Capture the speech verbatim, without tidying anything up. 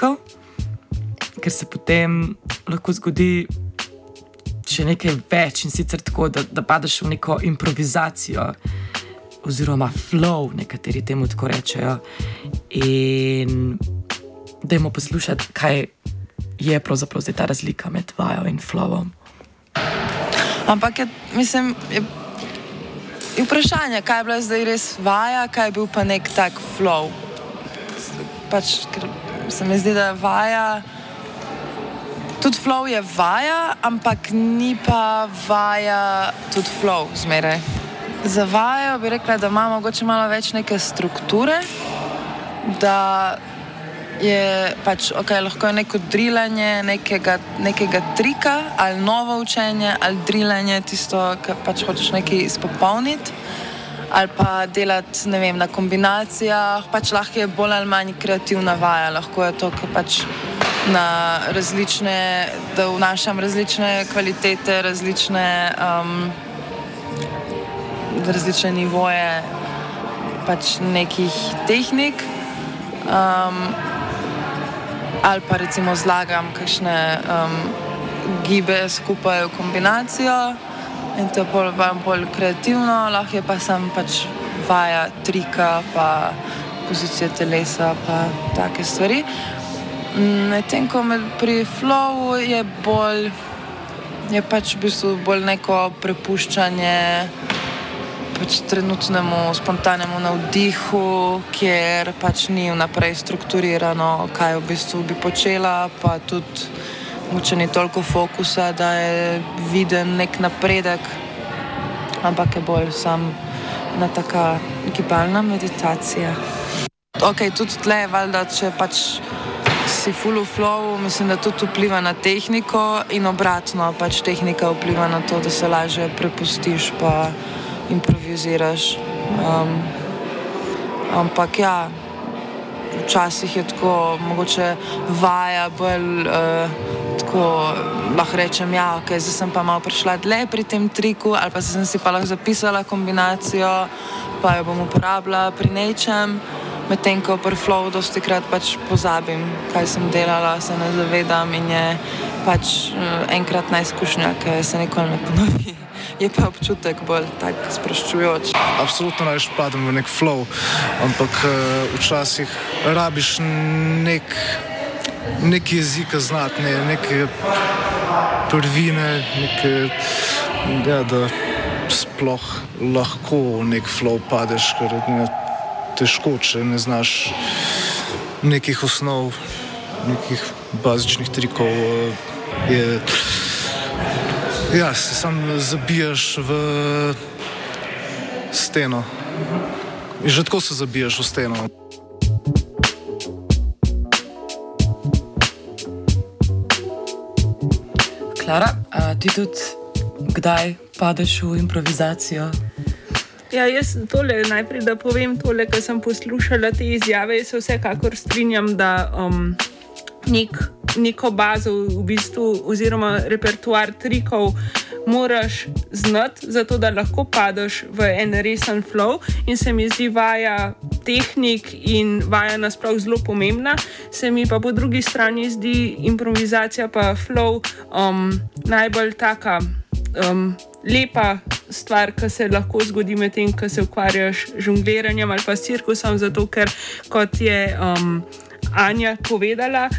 trikov, ker se potem lahko zgodi še nekaj več in sicer tako, da, da padeš v neko improvizacijo oziroma flow, nekateri temu tako rečejo. In dajmo poslušati, kaj je pravzaprav zdaj ta razlika med vajo in flowom. Ampak je, mislim, je, je vprašanje, kaj je bila zdaj res vaja, kaj je bil pa nek tak flow. Pač, ker se mi zdi, da je vaja, tudi flow je vaja, ampak ni pa vaja tudi flow zmeraj. Za vajo bi rekla, da ima mogoče malo več neke strukture, da je pač, ok, lahko je neko drilanje nekega, nekega trika, ali novo učenje, ali drilanje tisto, kar pač hočeš nekaj izpopolniti, ali pa delati, ne vem, na kombinacijah, pač lahko je bolj ali manj kreativna vaja, lahko je to, ker pač na različne, da vnašam različne kvalitete, različne um, različne nivoje pač nekih tehnik, um, ali pa recimo zlagam kakšne um, gibe skupaj v kombinacijo in to je bolj, bolj kreativno, lahko je pa sam pač vaja trika, pa pozicije telesa, pa take stvari. Medtem ko pri flowu je bolj, je pač v bistvu bolj neko prepuščanje pač trenutnemu spontanemu navdihu, kjer pač ni vnaprej strukturirano, kaj v bistvu bi počela, pa tudi mogoče ni toliko fokusa, da je viden nek napredek, ampak je bolj sam na taka gibalna meditacija. Ok, tudi tle je valjda, če pač si full v flowu, mislim, da tudi vpliva na tehniko in obratno, pač tehnika vpliva na to, da se lažje prepustiš pa improviziraš. Um, ampak ja, včasih je tako, mogoče vaja bolj uh, tako, lahko rečem, ja, ok, zdaj sem pa malo prišla dlje pri tem triku, ali pa sem si pa lahko zapisala kombinacijo, pa jo bom uporabila pri nečem, medtem ko pri flowu dostikrat pač pozabim, kaj sem delala, se ne zavedam in je pač uh, enkratna izkušnja, ki se nikoli ne ponovi. Je pa občutek bolj tak sproščujoč. Absolutno največ padem v nek flow, ampak uh, včasih rabiš nek, nek jezik znati, ne, neke prvine, neke, ja, da sploh lahko v nek flow padeš, ker je težko, če ne znaš nekih osnov, nekih bazičnih trikov, uh, je ja, se sam zabijaš v steno. In že tako se zabijaš v steno. Klara, a ti tudi kdaj padeš v improvizacijo? Ja, jaz tole najprej, da povem tole, ker sem poslušala te izjave, se vsekakor strinjam, da um, nek neko bazo v bistvu oziroma repertoar trikov moraš znati, zato da lahko padeš v en resen flow in se mi zdi vaja tehnik in vaja nasploh zelo pomembna. Se mi pa po drugi strani zdi improvizacija pa flow um, najbolj taka um, lepa stvar, ki se lahko zgodi med tem, ko se ukvarjaš z žongliranjem ali pa s cirkusom, zato ker kot je um, Anja povedala,